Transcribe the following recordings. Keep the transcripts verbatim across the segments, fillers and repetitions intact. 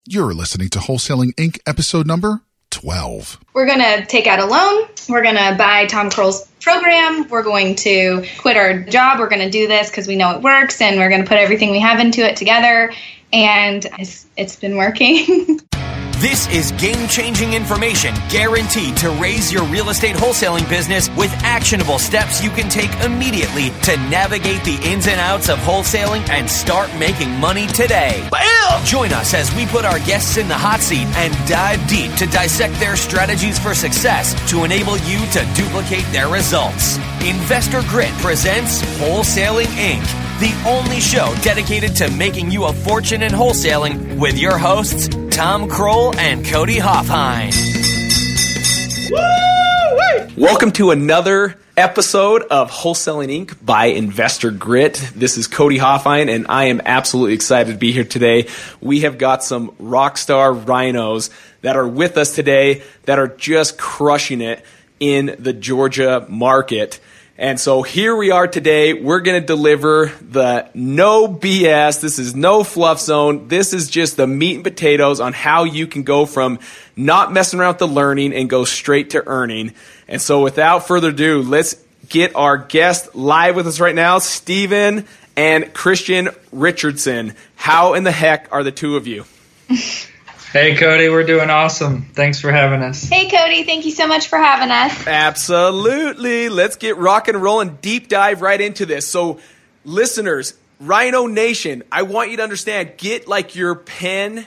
You're listening to Wholesaling Incorporated, episode number twelve. We're going to take out a loan. We're going to buy Tom Kroll's program. We're going to quit our job. We're going to do this because we know it works, and we're going to put everything we have into it together. And it's, it's been working. This is game-changing information guaranteed to raise your real estate wholesaling business with actionable steps you can take immediately to navigate the ins and outs of wholesaling and start making money today. Bam! Join us as we put our guests in the hot seat and dive deep to dissect their strategies for success to enable you to duplicate their results. Investor Grit presents Wholesaling Incorporated, the only show dedicated to making you a fortune in wholesaling with your hosts, Tom Kroll and Cody Hoffine. Woo-wee! Welcome to another episode of Wholesaling Incorporated by Investor Grit. This is Cody Hoffine, and I am absolutely excited to be here today. We have got some rock star rhinos that are with us today that are just crushing it in the Georgia market. And so here we are today. We're going to deliver the no B S. This is no fluff zone. This is just the meat and potatoes on how you can go from not messing around with the learning and go straight to earning. And so without further ado, let's get our guest live with us right now, Stephen and Christian Richardson. How in the heck are the two of you? Hey, Cody, we're doing awesome. Thanks for having us. Hey, Cody, thank you so much for having us. Absolutely. Let's get rock and roll and deep dive right into this. So, listeners, Rhino Nation, I want you to understand, get like your pen,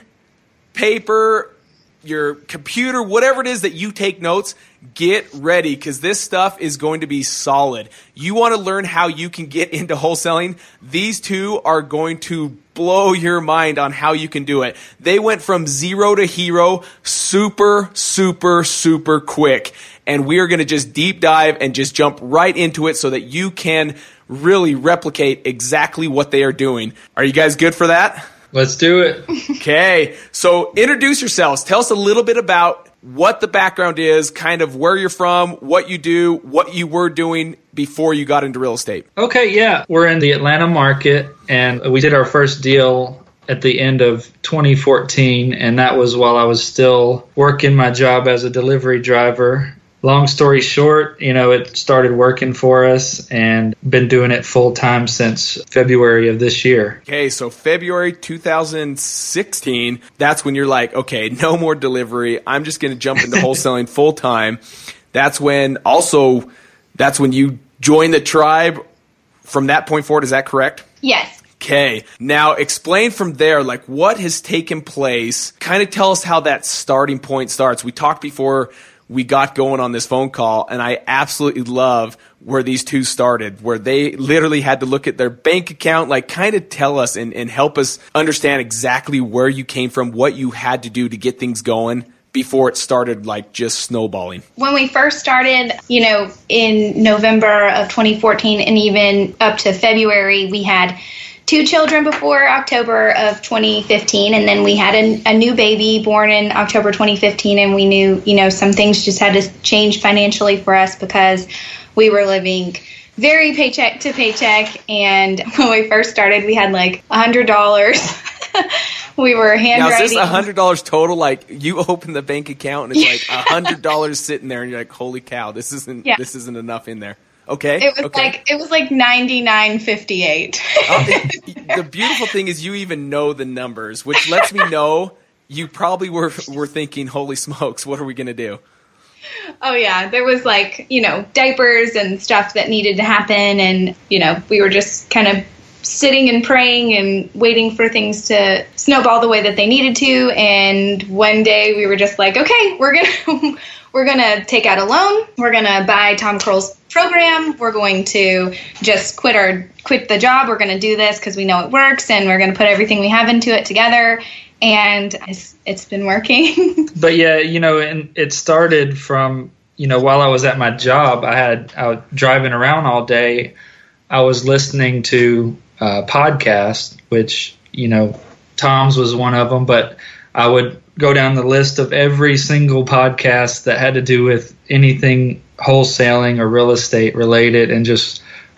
paper, your computer, whatever it is that you take notes, get ready because this stuff is going to be solid. You want to learn how you can get into wholesaling? These two are going to blow your mind on how you can do it. They went from zero to hero super, super, super quick. And we are going to just deep dive and just jump right into it so that you can really replicate exactly what they are doing. Are you guys good for that? Let's do it. Okay. So introduce yourselves. Tell us a little bit about what the background is, kind of where you're from, what you do, what you were doing before you got into real estate. Okay, yeah. We're in the Atlanta market, and we did our first deal at the end of twenty fourteen, and that was while I was still working my job as a delivery driver. Long story short, you know, it started working for us and been doing it full time since February of this year. Okay, so February two thousand sixteen, that's when you're like, okay, no more delivery. I'm just going to jump into wholesaling full time. That's when also, that's when you joined the tribe from that point forward. Is that correct? Yes. Okay. Now explain from there, like what has taken place. Kind of tell us how that starting point starts. We talked before we got going on this phone call, and I absolutely love where these two started, where they literally had to look at their bank account, like kind of tell us and, and help us understand exactly where you came from, what you had to do to get things going before it started like just snowballing. When we first started, you know, in November of twenty fourteen and even up to February, we had two children before October of twenty fifteen, and then we had a, a new baby born in October twenty fifteen, and we knew, you know, some things just had to change financially for us because we were living very paycheck to paycheck, and when we first started, we had like one hundred dollars. We were handwriting. Now, is this one hundred dollars total? Like, you open the bank account, and it's like one hundred dollars sitting there, and you're like, holy cow, this isn't yeah. this isn't enough in there. Okay. It was okay. like it was like ninety-nine fifty-eight. uh, the beautiful thing is you even know the numbers, which lets me know you probably were were thinking, holy smokes, what are we going to do? Oh yeah, there was like, you know, diapers and stuff that needed to happen, and you know, we were just kind of sitting and praying and waiting for things to snowball the way that they needed to. And one day we were just like, okay, we're gonna we're gonna take out a loan. We're gonna buy Tom Kroll's program. We're going to just quit our quit the job. We're gonna do this because we know it works, and we're gonna put everything we have into it together. And it's, it's been working. But yeah, you know, and it started from, you know, while I was at my job, I had I was driving around all day. I was listening to uh, podcasts, which, you know, Tom's was one of them, but I would go down the list of every single podcast that had to do with anything wholesaling or real estate related and just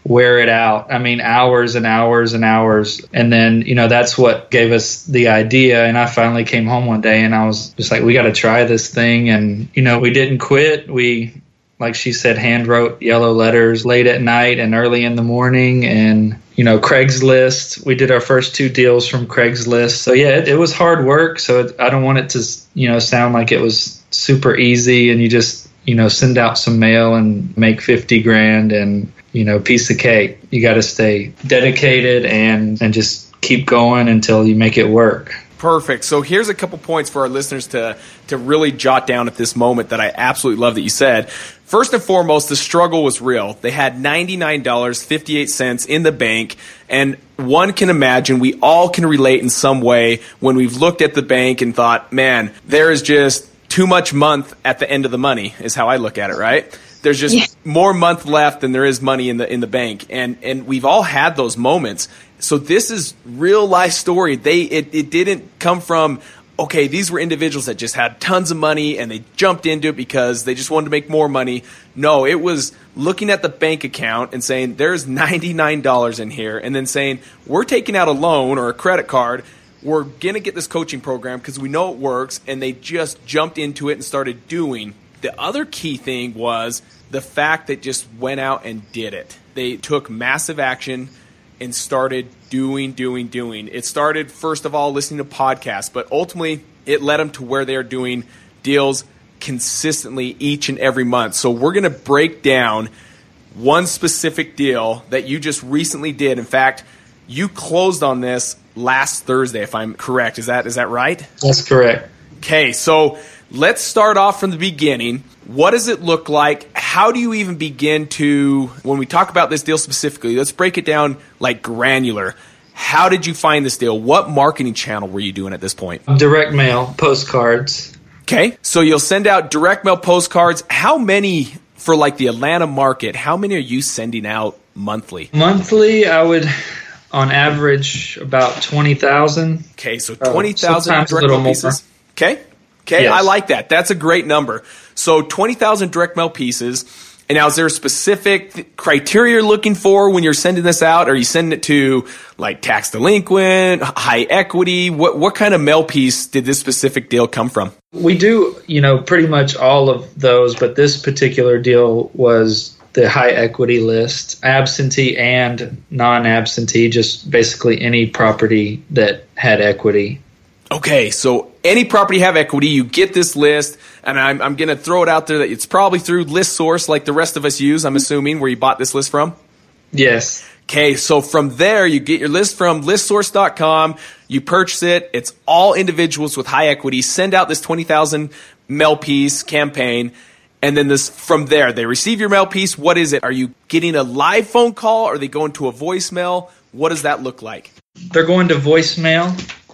wear it out. I mean, hours and hours and hours. And then, you know, that's what gave us the idea. And I finally came home one day and I was just like, we got to try this thing. And, you know, we didn't quit. We, like she said, hand wrote yellow letters late at night and early in the morning. And, you know, Craigslist, we did our first two deals from Craigslist. So, yeah, it, it was hard work. So it, I don't want it to, you know, sound like it was super easy and you just, you know, send out some mail and make fifty grand and, you know, piece of cake. You got to stay dedicated and, and just keep going until you make it work. Perfect. So here's a couple points for our listeners to, to really jot down at this moment that I absolutely love that you said. First and foremost, the struggle was real. They had ninety-nine dollars and fifty-eight cents in the bank, and one can imagine, we all can relate in some way when we've looked at the bank and thought, man, there is just too much month at the end of the money is how I look at it, right? There's just yeah. more month left than there is money in the in the bank. And and we've all had those moments. So this is real life story. They it, it didn't come from, okay, these were individuals that just had tons of money and they jumped into it because they just wanted to make more money. No, it was looking at the bank account and saying there's ninety-nine dollars in here and then saying we're taking out a loan or a credit card. We're going to get this coaching program because we know it works, and they just jumped into it and started doing. The other key thing was the fact that just went out and did it. They took massive action and started doing, doing, doing. It started, first of all, listening to podcasts, but ultimately it led them to where they are doing deals consistently each and every month. So we're going to break down one specific deal that you just recently did. In fact, you closed on this last Thursday, if I'm correct. Is that is that right? That's correct. Okay, so let's start off from the beginning. What does it look like? How do you even begin to, when we talk about this deal specifically, let's break it down like granular. How did you find this deal? What marketing channel were you doing at this point? Direct mail, postcards. Okay, so you'll send out direct mail postcards. How many, for like the Atlanta market, how many are you sending out monthly? Monthly, I would... on average, about twenty thousand. Okay, so twenty thousand uh, direct mail pieces. Okay, okay, yes. I like that. That's a great number. So twenty thousand direct mail pieces. And now, is there a specific criteria you're looking for when you're sending this out? Are you sending it to like tax delinquent, high equity? What what kind of mail piece did this specific deal come from? We do, you know, pretty much all of those, but this particular deal was the high equity list, absentee and non-absentee, just basically any property that had equity. Okay, so any property have equity, you get this list, and I'm, I'm going to throw it out there that it's probably through ListSource like the rest of us use, I'm assuming, where you bought this list from? Yes. Okay, so from there, you get your list from list source dot com, you purchase it, it's all individuals with high equity, send out this twenty thousand mail piece campaign. And then this from there, they receive your mail piece. What is it? Are you getting a live phone call? Are they going to a voicemail? What does that look like? They're going to voicemail,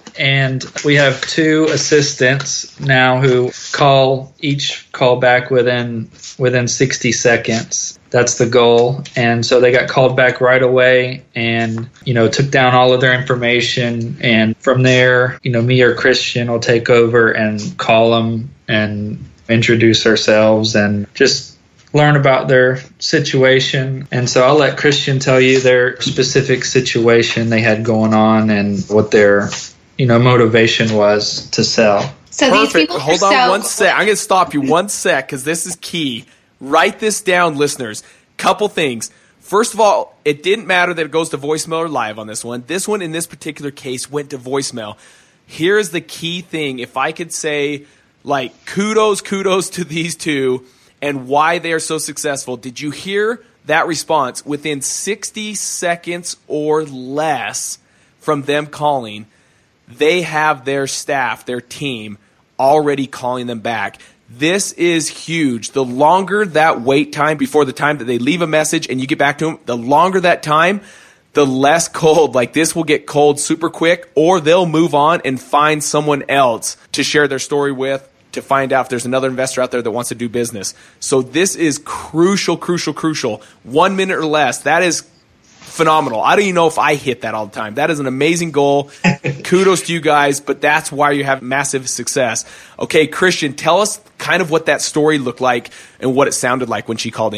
and we have two assistants now who call each call back within within sixty seconds. That's the goal. And so they got called back right away and, you know, took down all of their information. And from there, you know, me or Christian will take over and call them and introduce ourselves and just learn about their situation. And so I'll let Christian tell you their specific situation they had going on and what their, you know, motivation was to sell. So Perfect. These people Hold on so- one sec. I'm going to stop you one sec because this is key. Write this down, listeners. Couple things. First of all, it didn't matter that it goes to voicemail or live on this one. This one, in this particular case, went to voicemail. Here's the key thing. If I could say, like, kudos, kudos to these two and why they are so successful. Did you hear that response? Within sixty seconds or less from them calling, they have their staff, their team, already calling them back. This is huge. The longer that wait time before the time that they leave a message and you get back to them, the longer that time, the less cold. Like, this will get cold super quick, or they'll move on and find someone else to share their story with, to find out if there's another investor out there that wants to do business. So this is crucial, crucial, crucial. One minute or less. That is phenomenal. I don't even know if I hit that all the time. That is an amazing goal. Kudos to you guys, but that's why you have massive success. Okay, Christian, tell us kind of what that story looked like and what it sounded like when she called in.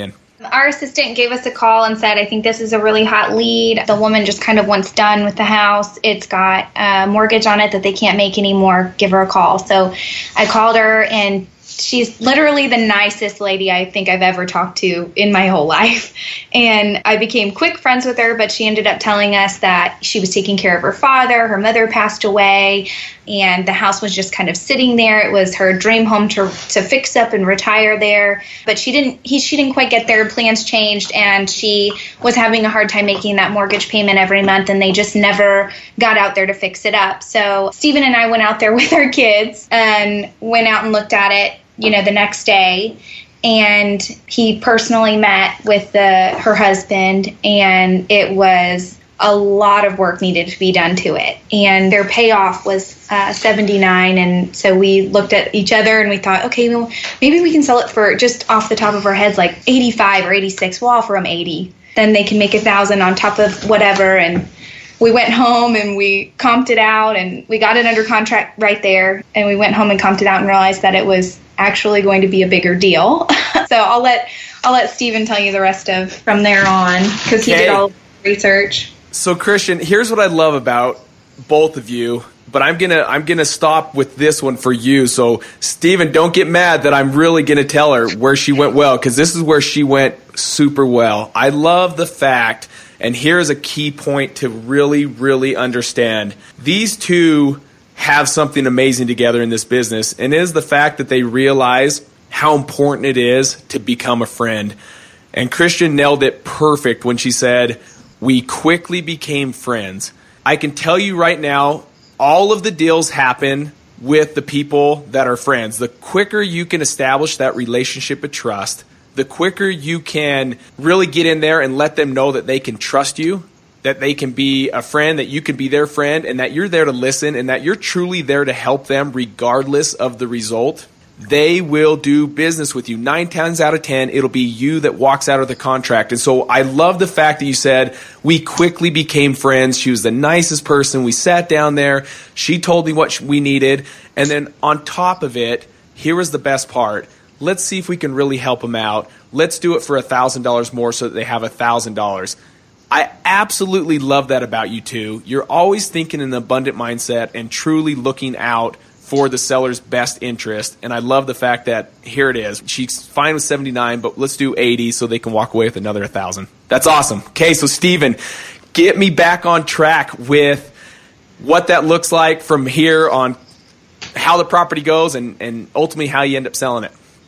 Our assistant gave us a call and said, I think this is a really hot lead. The woman just kind of wants done with the house. It's got a mortgage on it that they can't make anymore. Give her a call. So I called her, and she's literally the nicest lady I think I've ever talked to in my whole life. And I became quick friends with her, but she ended up telling us that she was taking care of her father. Her mother passed away, and the house was just kind of sitting there. It was her dream home to to fix up and retire there. But she didn't he she didn't quite get there. Plans changed, and she was having a hard time making that mortgage payment every month, and they just never got out there to fix it up. So Stephen and I went out there with our kids and went out and looked at it, you know, the next day, and he personally met with the her husband, and it was a lot of work needed to be done to it, and their payoff was uh, seventy-nine. And so we looked at each other and we thought, okay, well, maybe we can sell it for, just off the top of our heads, like eighty-five or eighty-six. We'll offer them eighty. Then they can make a thousand on top of whatever. And we went home and we comped it out, and we got it under contract right there. And we went home and comped it out and realized that it was actually going to be a bigger deal. So I'll let I'll let Stephen tell you the rest of from there on, because he Okay. did all the research. So Christian, here's what I love about both of you, but I'm gonna I'm gonna stop with this one for you. So Stephen, don't get mad that I'm really gonna tell her where she went well, because this is where she went super well. I love the fact, and here's a key point to really, really understand. These two have something amazing together in this business, and it is the fact that they realize how important it is to become a friend. And Christian nailed it perfect when she said, we quickly became friends. I can tell you right now, all of the deals happen with the people that are friends. The quicker you can establish that relationship of trust, the quicker you can really get in there and let them know that they can trust you, that they can be a friend, that you can be their friend, and that you're there to listen, and that you're truly there to help them regardless of the result. They will do business with you. Nine times out of ten, it'll be you that walks out of the contract. And so I love the fact that you said, we quickly became friends. She was the nicest person. We sat down there. She told me what we needed. And then on top of it, here was the best part. Let's see if we can really help them out. Let's do it for one thousand dollars more so that they have one thousand dollars. I absolutely love that about you two. You're always thinking in an abundant mindset and truly looking out for the seller's best interest. And I love the fact that here it is. She's fine with seventy-nine, but let's do eighty so they can walk away with another one thousand. That's awesome. Okay, so Stephen, get me back on track with what that looks like from here on, how the property goes, and, and ultimately how you end up selling it.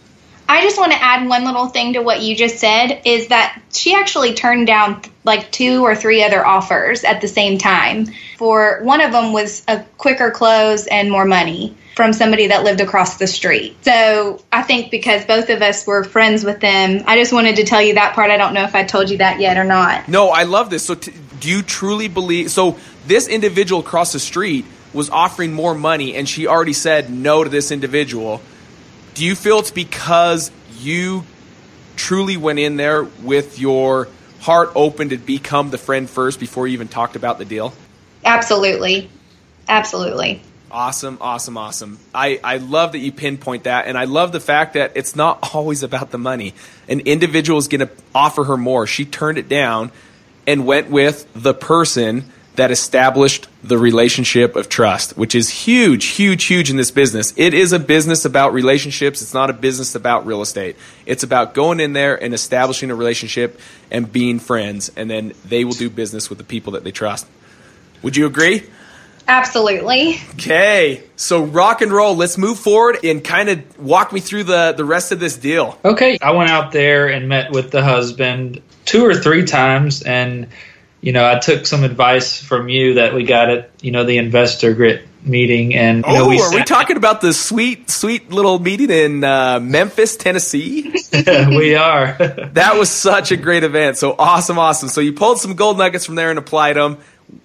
I just want to add one little thing to what you just said, is that she actually turned down like two or three other offers at the same time. For one of them was a quicker close and more money from somebody that lived across the street. So I think because both of us were friends with them, I just wanted to tell you that part. I don't know if I told you that yet or not. No, I love this. So t- do you truly believe, so this individual across the street was offering more money and she already said no to this individual. Do you feel it's because you truly went in there with your heart open to become the friend first before you even talked about the deal? Absolutely. Absolutely. Awesome, awesome, awesome. I, I love that you pinpoint that, and I love the fact that it's not always about the money. An individual is going to offer her more. She turned it down and went with the person that established the relationship of trust, which is huge, huge, huge in this business. It is a business about relationships. It's not a business about real estate. It's about going in there and establishing a relationship and being friends, and then they will do business with the people that they trust. Would you agree? Absolutely. Okay, so rock and roll. Let's move forward and kind of walk me through the, the rest of this deal. Okay, I went out there and met with the husband two or three times, and you know, I took some advice from you that we got at, you know, the Investor Grit meeting. And you oh, know, we are sat- we talking about the sweet, sweet little meeting in uh, Memphis, Tennessee? We are. That was such a great event. So awesome, awesome. So you pulled some gold nuggets from there and applied them.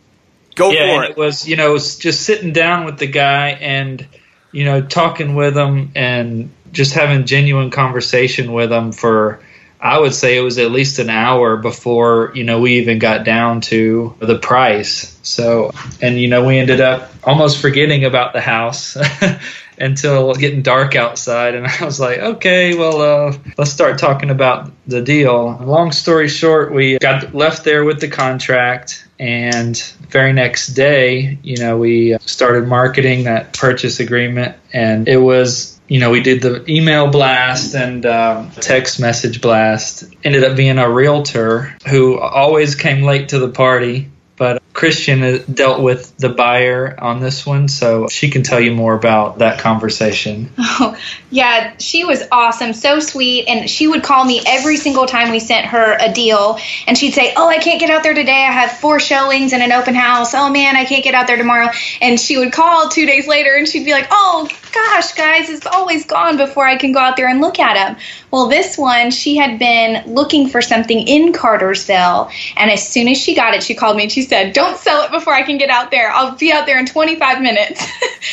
Go yeah, for and it. it was, you know, it was just sitting down with the guy and, you know, talking with him and just having genuine conversation with him for, I would say it was at least an hour before, you know, we even got down to the price. So, and, you know, we ended up almost forgetting about the house until getting dark outside. And I was like, okay, well, uh, let's start talking about the deal. Long story short, we got left there with the contract. And the very next day, you know, we started marketing that purchase agreement. And it was, you know, we did the email blast and um, text message blast. Ended up being a realtor who always came late to the party. But Christian dealt with the buyer on this one, so she can tell you more about that conversation. Oh, yeah, she was awesome, so sweet, and she would call me every single time we sent her a deal, and she'd say, oh, I can't get out there today. I have four showings and an open house. Oh, man, I can't get out there tomorrow. And she would call two days later, and she'd be like, oh, gosh, guys, it's always gone before I can go out there and look at them. Well, this one, she had been looking for something in Cartersville, and as soon as she got it, she called me and she said, don't sell it before I can get out there. I'll be out there in twenty-five minutes.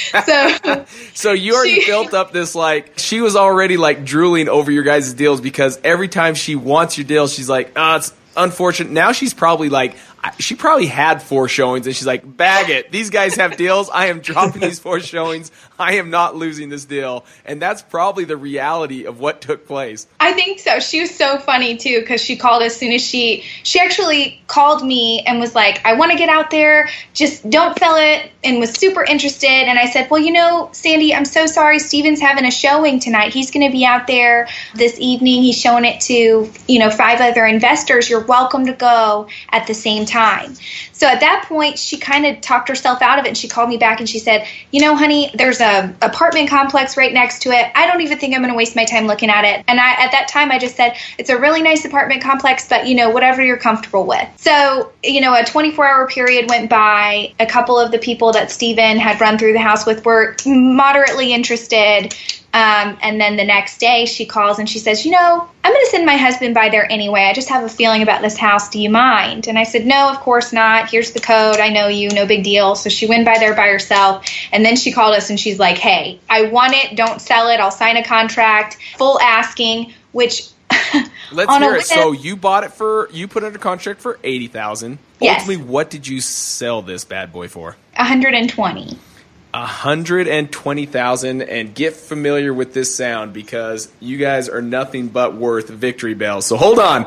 so so you already she, built up this, like, she was already, like, drooling over your guys' deals because every time she wants your deal, she's like, oh, it's unfortunate. Now she's probably like, she probably had four showings and she's like, bag it. These guys have deals. I am dropping these four showings. I am not losing this deal. And that's probably the reality of what took place. I think so. She was so funny too, because she called as soon as she, she actually called me and was like, I want to get out there. Just don't sell it, and was super interested. And I said, well, you know, Sandy, I'm so sorry. Steven's having a showing tonight. He's going to be out there this evening. He's showing it to, you know, five other investors. You're welcome to go at the same time. So at that point, she kind of talked herself out of it, and she called me back and she said, you know, honey, there's a apartment complex right next to it. I don't even think I'm going to waste my time looking at it. And I, at that time, I just said, it's a really nice apartment complex, but, you know, whatever you're comfortable with. So, you know, a twenty-four hour period went by. A couple of the people that Steven had run through the house with were moderately interested. Um, and then the next day she calls and she says, you know, I'm going to send my husband by there anyway. I just have a feeling about this house. Do you mind? And I said, no, of course not. Here's the code. I know you. No big deal. So she went by there by herself. And then she called us and she's like, hey, I want it. Don't sell it. I'll sign a contract. Full asking, which let's hear it. So you bought it for, you put it under contract for eighty thousand dollars. Yes. Ultimately, what did you sell this bad boy for? one hundred twenty. one hundred twenty thousand dollars, and get familiar with this sound because you guys are nothing but worth victory bells. So hold on.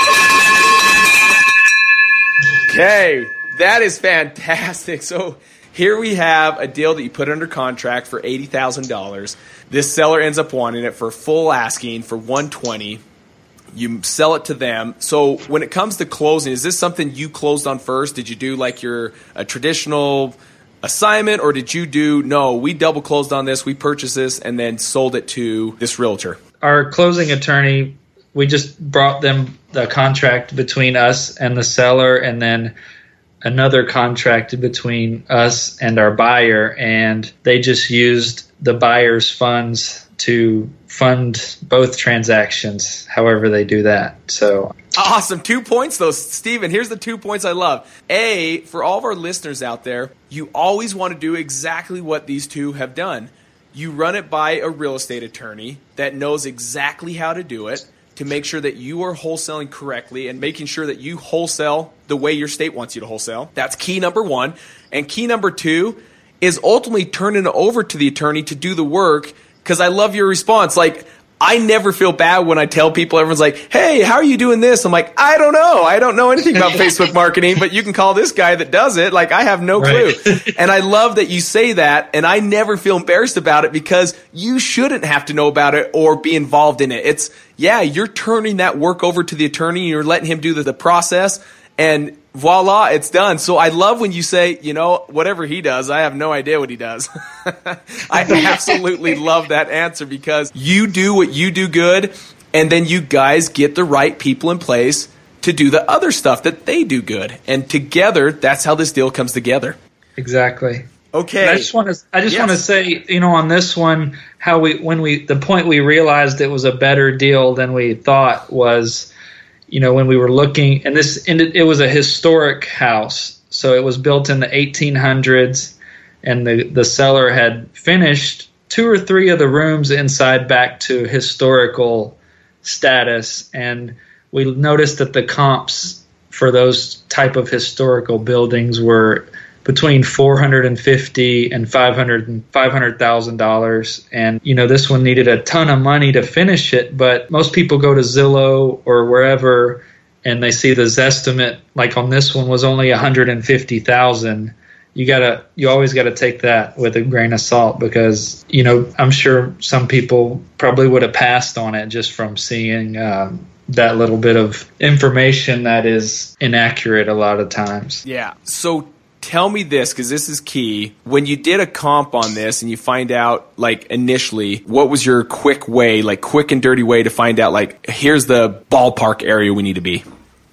Okay, that is fantastic. So here we have a deal that you put under contract for eighty thousand dollars. This seller ends up wanting it for full asking for one hundred twenty thousand dollars. You sell it to them. So when it comes to closing, is this something you closed on first? Did you do like your a traditional assignment, or did you do, no, we double closed on this, we purchased this, and then sold it to this realtor? Our closing attorney, we just brought them the contract between us and the seller, and then another contract between us and our buyer, and they just used the buyer's funds to fund both transactions, however they do that. So awesome. Two points, though, Steven. Here's the two points I love. A, for all of our listeners out there, you always want to do exactly what these two have done. You run it by a real estate attorney that knows exactly how to do it to make sure that you are wholesaling correctly and making sure that you wholesale the way your state wants you to wholesale. That's key number one. And key number two is ultimately turning it over to the attorney to do the work, because I love your response. Like, I never feel bad when I tell people, everyone's like, hey, how are you doing this? I'm like, I don't know. I don't know anything about Facebook marketing, but you can call this guy that does it. Like, I have no clue. Right. And I love that you say that, and I never feel embarrassed about it because you shouldn't have to know about it or be involved in it. It's, yeah, you're turning that work over to the attorney, and you're letting him do the, the process, and voila, it's done. So I love when you say, you know, whatever he does, I have no idea what he does. I absolutely love that answer because you do what you do good, and then you guys get the right people in place to do the other stuff that they do good. And together, that's how this deal comes together. Exactly. Okay. And I just want to I just yes. want to say, you know, on this one, how we when we the point we realized it was a better deal than we thought was, you know, when we were looking, and this ended, it was a historic house. So it was built in the eighteen hundreds, and the, the seller had finished two or three of the rooms inside back to historical status. And we noticed that the comps for those type of historical buildings were between four hundred fifty and five hundred five hundred thousand dollars. And you know, this one needed a ton of money to finish it, but most people go to Zillow or wherever and they see the Zestimate, like on this one, was only one hundred fifty thousand dollars. You gotta, you always gotta take that with a grain of salt, because you know, I'm sure some people probably would have passed on it just from seeing um, that little bit of information that is inaccurate a lot of times. Yeah. So tell me this, because this is key. When you did a comp on this and you find out, like, initially, what was your quick way, like quick and dirty way to find out, like, here's the ballpark area we need to be?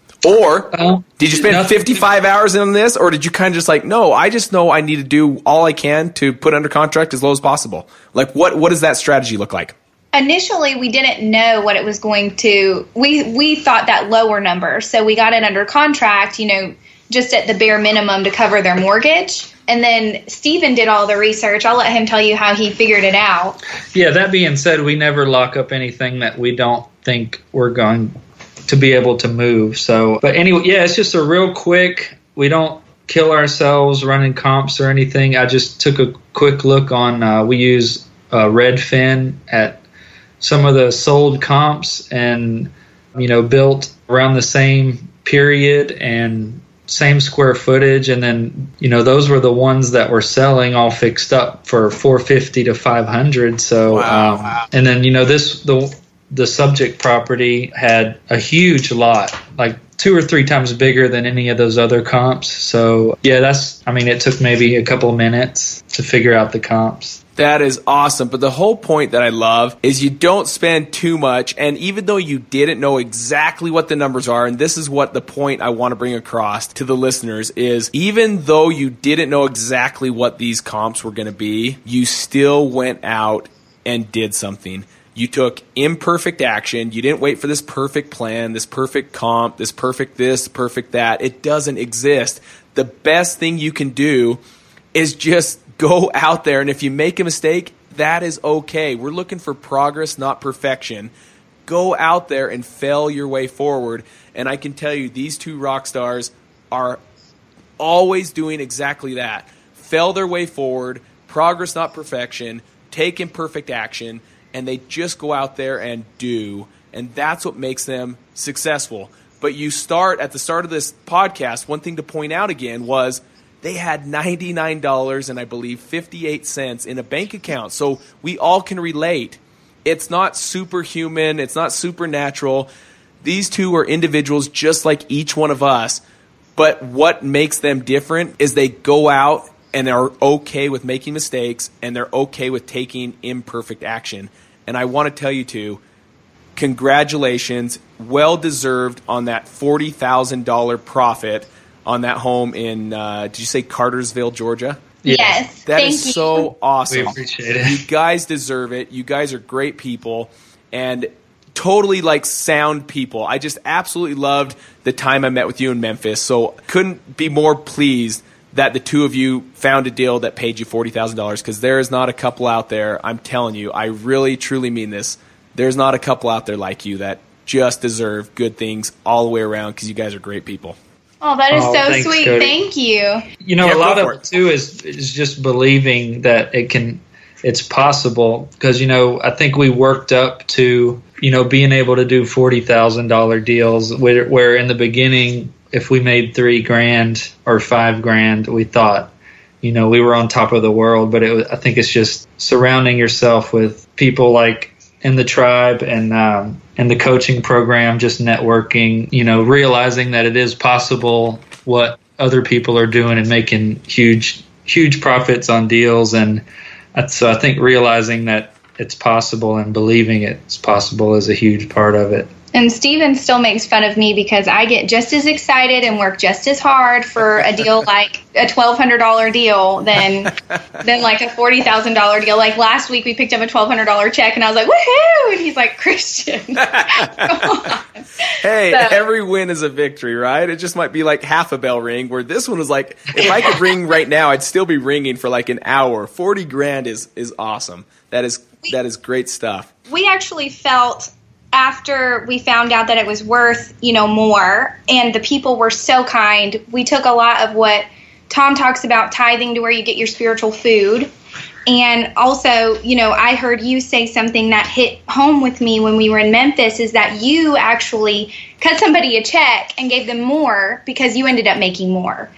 Or um, did you spend fifty-five hours on this, or did you kind of just like, no, I just know I need to do all I can to put under contract as low as possible? Like, what what does that strategy look like? Initially, we didn't know what it was going to. We we thought that lower number, so we got it under contract, you know, just at the bare minimum to cover their mortgage. And then Stephen did all the research. I'll let him tell you how he figured it out. Yeah, that being said, we never lock up anything that we don't think we're going to be able to move. So, but anyway, yeah, it's just a real quick, we don't kill ourselves running comps or anything. I just took a quick look on, uh, we use uh, Redfin at some of the sold comps, and, you know, built around the same period and same square footage. And then, you know, those were the ones that were selling all fixed up for four fifty to five hundred. So, wow, um, wow. And then, you know, this, the, the subject property had a huge lot, like two or three times bigger than any of those other comps. So, yeah, that's, I mean, it took maybe a couple of minutes to figure out the comps. That is awesome. But the whole point that I love is you don't spend too much. And even though you didn't know exactly what the numbers are, and this is what the point I want to bring across to the listeners is, even though you didn't know exactly what these comps were going to be, you still went out and did something. You took imperfect action. You didn't wait for this perfect plan, this perfect comp, this perfect this, perfect that. It doesn't exist. The best thing you can do is just go out there, and if you make a mistake, that is okay. We're looking for progress, not perfection. Go out there and fail your way forward, and I can tell you these two rock stars are always doing exactly that. Fail their way forward, progress, not perfection, take imperfect action, and they just go out there and do, and that's what makes them successful. But you start, at the start of this podcast, one thing to point out again was they had ninety-nine dollars and I believe fifty-eight cents in a bank account. So we all can relate. It's not superhuman. It's not supernatural. These two are individuals just like each one of us. But what makes them different is they go out and are okay with making mistakes, and they're okay with taking imperfect action. And I want to tell you two, congratulations, well-deserved on that forty thousand dollars profit on that home in, uh, did you say Cartersville, Georgia? Yes, That thank is you. so awesome. We appreciate it. You guys deserve it. You guys are great people and totally like sound people. I just absolutely loved the time I met with you in Memphis. So couldn't be more pleased that the two of you found a deal that paid you forty thousand dollars, because there is not a couple out there. I'm telling you, I really, truly mean this. There's not a couple out there like you that just deserve good things all the way around, because you guys are great people. Oh, that is Oh, so thanks, sweet. Cody. Thank you. You know, Yeah, a lot go of for it it. too is is just believing that it can, it's possible. Because, you know, I think we worked up to, you know, being able to do forty thousand dollar deals where, where in the beginning, if we made three grand or five grand, we thought, you know, we were on top of the world. But it was, I think it's just surrounding yourself with people like in the tribe and um, and the coaching program, just networking, you know, realizing that it is possible what other people are doing and making huge, huge profits on deals. And so I think realizing that it's possible and believing it's possible is a huge part of it. And Steven still makes fun of me because I get just as excited and work just as hard for a deal like a twelve hundred dollars deal than than like a forty thousand dollars deal. Like last week we picked up a twelve hundred dollars check and I was like, woohoo! And he's like, Christian, come on. Hey, So- every win is a victory, right? It just might be like half a bell ring, where this one was like, if I could ring right now, I'd still be ringing for like an hour. forty grand is, is awesome. That is, that is great stuff. We actually felt after we found out that it was worth, you know, more, and the people were so kind, we took a lot of what Tom talks about tithing to where you get your spiritual food. And also, you know, I heard you say something that hit home with me when we were in Memphis, is that you actually cut somebody a check and gave them more because you ended up making more.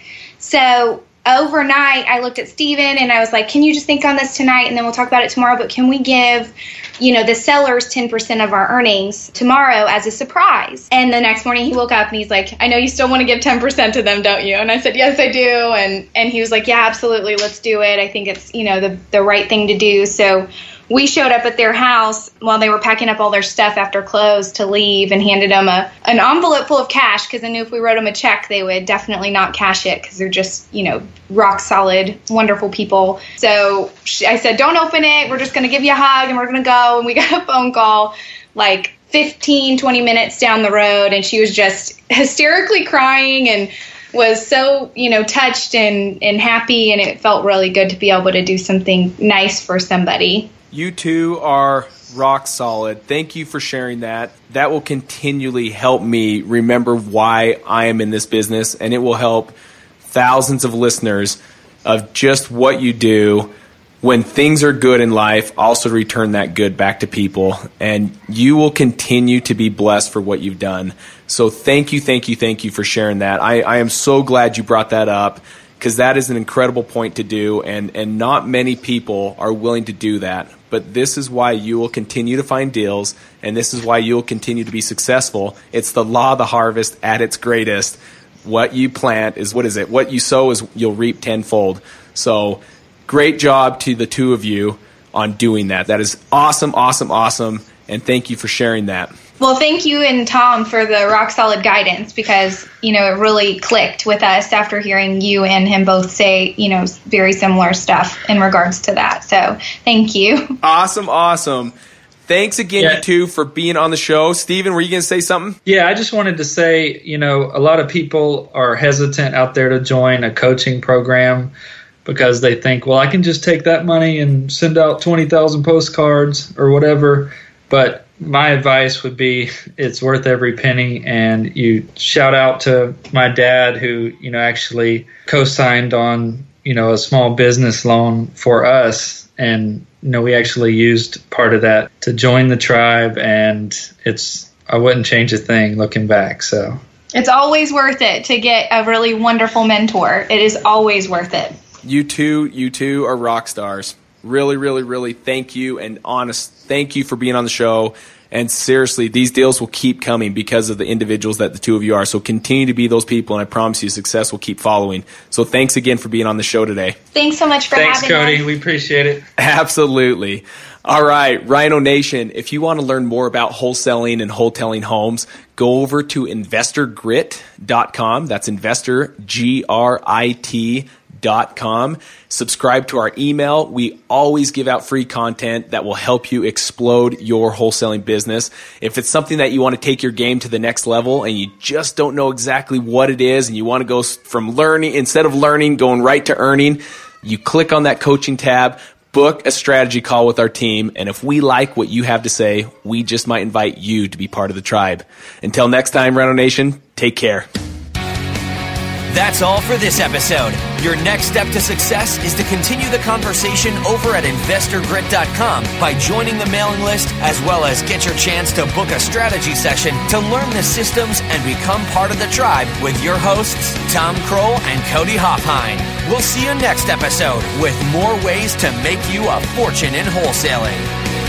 So overnight, I looked at Steven and I was like, can you just think on this tonight and then we'll talk about it tomorrow? But can we give, you know, the sellers ten percent of our earnings tomorrow as a surprise? And the next morning he woke up and he's like, I know you still want to give ten percent to them, don't you? And I said, yes, I do. And and he was like, yeah, absolutely. Let's do it. I think it's, you know, the, the right thing to do. So we showed up at their house while they were packing up all their stuff after close to leave and handed them a an envelope full of cash because I knew if we wrote them a check, they would definitely not cash it because they're just, you know, rock solid, wonderful people. So she, I said, don't open it. We're just going to give you a hug and we're going to go. And we got a phone call like fifteen, twenty minutes down the road. And she was just hysterically crying and was so, you know, touched and, and happy. And it felt really good to be able to do something nice for somebody. You two are rock solid. Thank you for sharing that. That will continually help me remember why I am in this business, and it will help thousands of listeners of just what you do when things are good in life, also to return that good back to people. And you will continue to be blessed for what you've done. So thank you, thank you, thank you for sharing that. I, I am so glad you brought that up, because that is an incredible point to do, and, and not many people are willing to do that. But this is why you will continue to find deals, and this is why you will continue to be successful. It's the law of the harvest at its greatest. What you plant is, what is it? What you sow is you'll reap tenfold. So great job to the two of you on doing that. That is awesome, awesome, awesome, and thank you for sharing that. Well, thank you and Tom for the rock solid guidance, because, you know, it really clicked with us after hearing you and him both say, you know, very similar stuff in regards to that. So thank you. Awesome. Awesome. Thanks again, Yeah. you two, for being on the show. Steven, were you going to say something? Yeah, I just wanted to say, you know, a lot of people are hesitant out there to join a coaching program because they think, well, I can just take that money and send out twenty thousand postcards or whatever. But my advice would be it's worth every penny. And you shout out to my dad, who, you know, actually co-signed on, you know, a small business loan for us. And, you know, we actually used part of that to join the tribe. And it's, I wouldn't change a thing looking back. So It's always worth it to get a really wonderful mentor. It is always worth it. You two, you two are rock stars. Really, really, really thank you, and honest, thank you for being on the show. And seriously, these deals will keep coming because of the individuals that the two of you are. So continue to be those people, and I promise you success will keep following. So thanks again for being on the show today. Thanks so much for thanks, having Cody. us. We appreciate it. Absolutely. All right, Rhino Nation, if you want to learn more about wholesaling and wholesaling homes, go over to investor grit dot com. That's investor, G R I T dot com. Subscribe to our email. We always give out free content that will help you explode your wholesaling business. If it's something that you want to take your game to the next level and you just don't know exactly what it is and you want to go from learning, instead of learning, going right to earning, you click on that coaching tab, book a strategy call with our team, and if we like what you have to say, we just might invite you to be part of the tribe. Until next time, Rhino Nation, take care. That's all for this episode. Your next step to success is to continue the conversation over at investor grit dot com by joining the mailing list, as well as get your chance to book a strategy session to learn the systems and become part of the tribe with your hosts, Tom Kroll and Cody Hoffine. We'll see you next episode with more ways to make you a fortune in wholesaling.